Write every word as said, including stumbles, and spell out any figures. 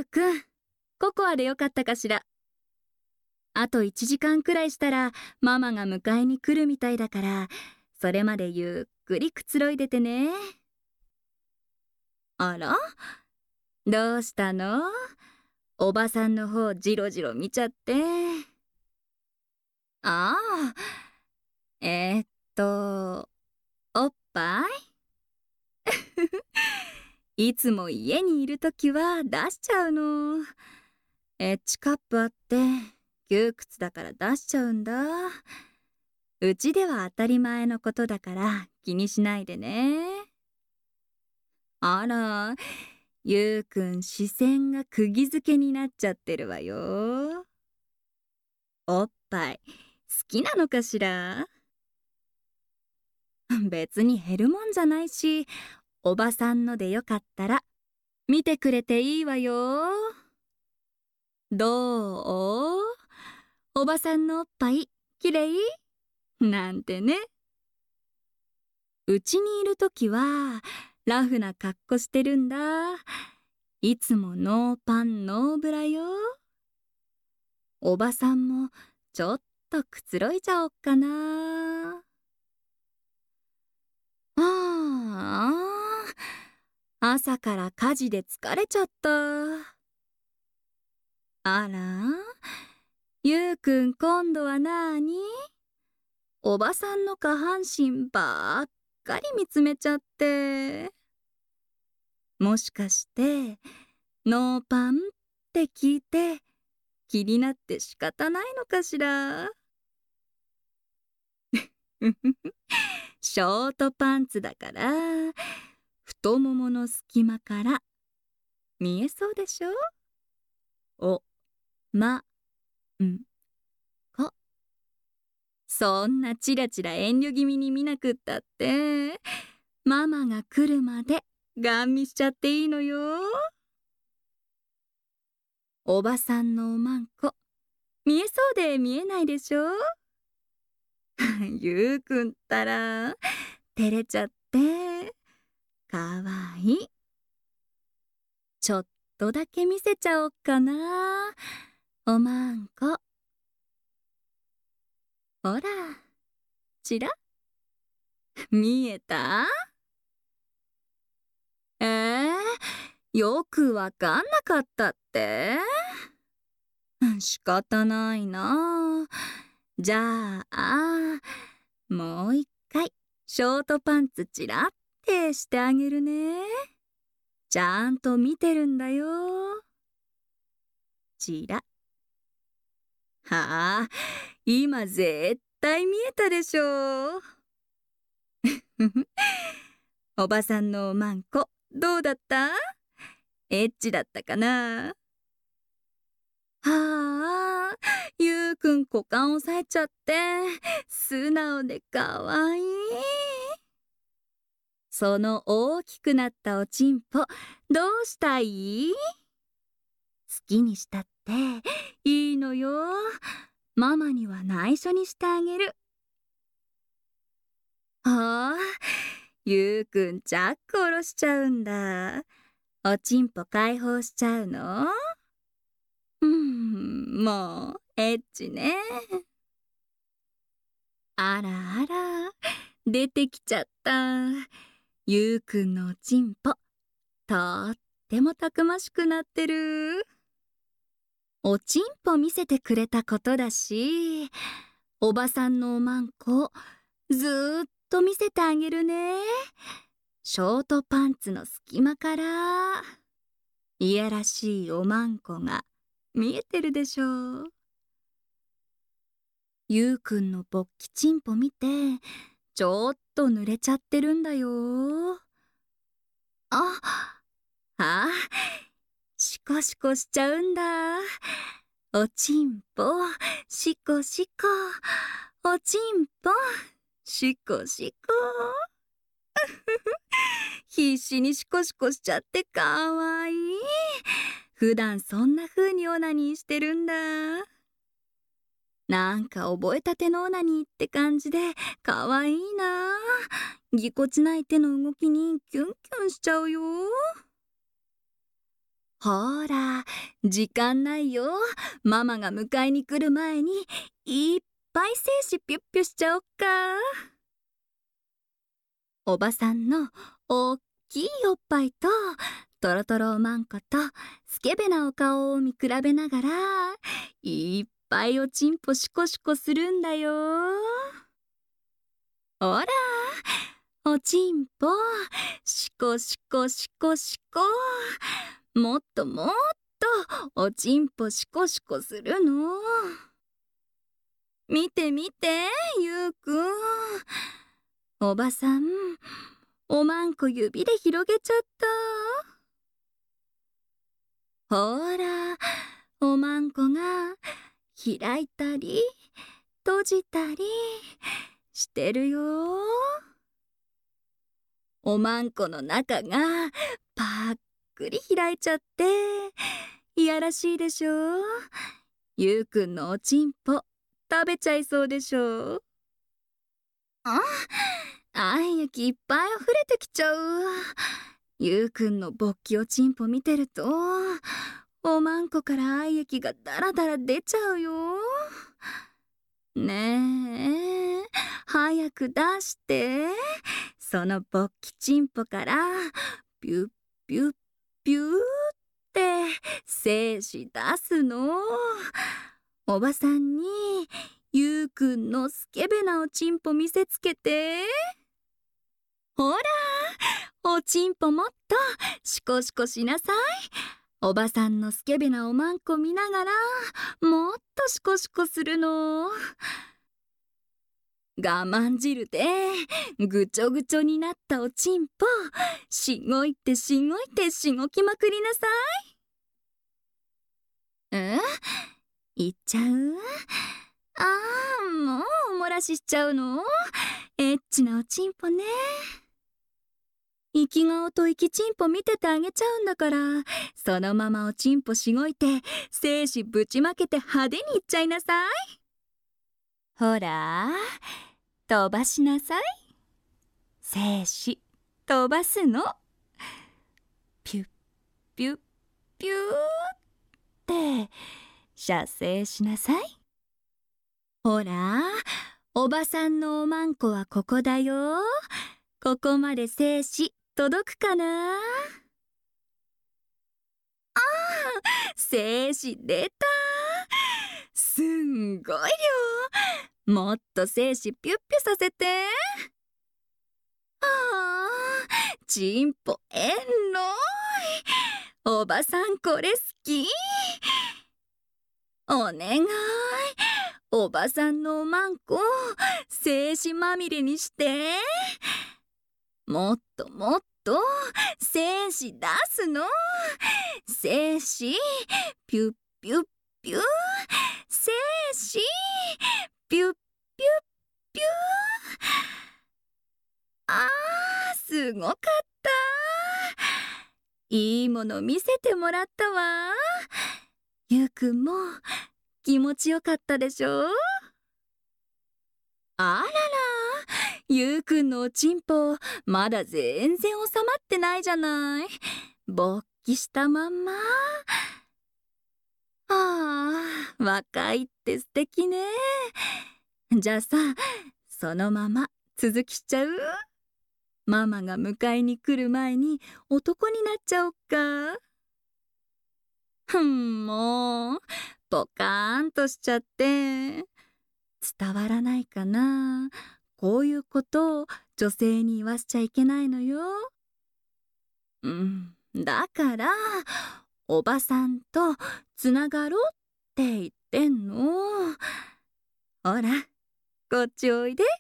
うくん、ココアでよかったかしら。あといちじかんくらいしたらママが迎えに来るみたいだから、それまでゆっくりくつろいでてね。あら、どうしたの？おばさんの方ジロジロ見ちゃって。ああ、えーっと、おっぱいいつも家にいるときは出しちゃうの。エッチカップあって窮屈だから出しちゃうんだ。うちでは当たり前のことだから気にしないでね。あら、ゆうくん視線が釘付けになっちゃってるわよ。おっぱい好きなのかしら？別に減るもんじゃないし、おばさんのでよかったら見てくれていいわよ。どう？おばさんのおっぱいきれい？なんてね。うちにいるときはラフな格好してるんだ。いつもノーパンノーブラよ。おばさんもちょっとくつろいじゃおっかな。ああ、朝から家事で疲れちゃった。あら、ゆうくん今度はなーに？おばさんの下半身ばっかり見つめちゃって。もしかしてノーパンって聞いて気になって仕方ないのかしら？ショートパンツだから太ももの隙間から見えそうでしょ？おまんこ。そんなチラチラ遠慮気味に見なくったってママが来るまでガン見しちゃっていいのよ。おばさんのおまんこ見えそうで見えないでしょ？ゆうくんったら照れちゃってかわいい。ちょっとだけ見せちゃおっかな、おまんこ。ほら、ちら見えた？えー、よくわかんなかったって？仕方ないな。じゃあ、もう一回、ショートパンツチラってしてあげるね。ちゃんと見てるんだよ。チラ。はあ、今絶対見えたでしょ。おばさんのおまんこ、どうだった？エッチだったかな？はあ、ゆうくん股間押さえちゃって、素直でかわいい。その大きくなったおちんぽ、どうしたい？好きにしたっていいのよ。ママには内緒にしてあげる。はあ、ゆうくんチャック下ろしちゃうんだ。おちんぽ解放しちゃうの？うん、もうエッチね。あらあら、出てきちゃった。ゆうくんのおちんぽ、とってもたくましくなってる。おちんぽ見せてくれたことだし、おばさんのおまんこ、ずーっと見せてあげるね。ショートパンツの隙間から、いやらしいおまんこが見えてるでしょう。ゆうくんのぼっきちんぽ見て、ちょっと濡れちゃってるんだよ。あ、あ、シコシコしちゃうんだ。おちんぽ、シコシコ。おちんぽ、シコシコ。必死にシコシコしちゃってかわいい。普段そんな風にオナニーしてるんだ。なんか覚えたてのオナニーって感じでかわいいな。ぎこちない手の動きにキュンキュンしちゃうよ。 ほら、時間ないよ。ママが迎えに来る前にいっぱい精子ピュッピュしちゃおっか。おばさんのおっきいおっぱいとトロトロおまんことスケベなお顔を見比べながらいっぱいおちんぽシコシコするんだよ。ほら、おちんぽシコシコシコシコ。もっともっとおちんぽシコシコするの。見て見て、ゆうくん。おばさん、おまんこ指で広げちゃった。ほら、おまんこが開いたり閉じたりしてるよ。おまんこの中がパッくり開いちゃっていやらしいでしょ。ゆうくんのおちんぽ食べちゃいそうでしょ。あ、愛液いっぱい溢れてきちゃう。ゆうくんの勃起おちんぽ見てるとおまんこから愛液がだらだら出ちゃうよ。ねえ、早く出して。その勃起ちんぽからピュッピュッピューって精子出すの。おばさんにゆうくんのスケベなおちんぽ見せつけて。ほら、おちんぽもっとシコシコしなさい。おばさんのスケベなおまんこ見ながらもっとシコシコするの。我慢汁でぐちょぐちょになったおちんぽしごいてしごいてしごきまくりなさい。うん？いっちゃう？あー、もうお漏らししちゃうの？エッチなおちんぽね。生き顔と生きちんぽ見ててあげちゃうんだから、そのままおちんぽしごいて精子ぶちまけて派手にいっちゃいなさい。ほら、飛ばしなさい。精子飛ばすの。ピュッピュッピューって射精しなさい。ほら、おばさんのおまんこはここだよ。ここまで精子届くかな。ああ、精子出た。すんごい量。もっと精子ピュッピュさせて。ああ、ちんぽえんろい。おばさんこれ好き。お願い、おばさんのおまんこ精子まみれにして。もっともっと精子出すの。精子ピュッピュッピュー。精子ピュッピュッピュー。あー、すごかった。いいもの見せてもらったわ。ゆうくんも気持ちよかったでしょ。あらら、ゆうくんのおちんぽまだ全然収まってないじゃない。勃起したまんま。ああ、若いって素敵ね。じゃあさ、そのまま続きしちゃう？ママが迎えに来る前に男になっちゃおっか。ふん、もうポカーンとしちゃって。伝わらないかな。こういうことを女性に言わせちゃいけないのよ。うん、だからおばさんとつながろうって言ってんの。ほら、こっちおいで。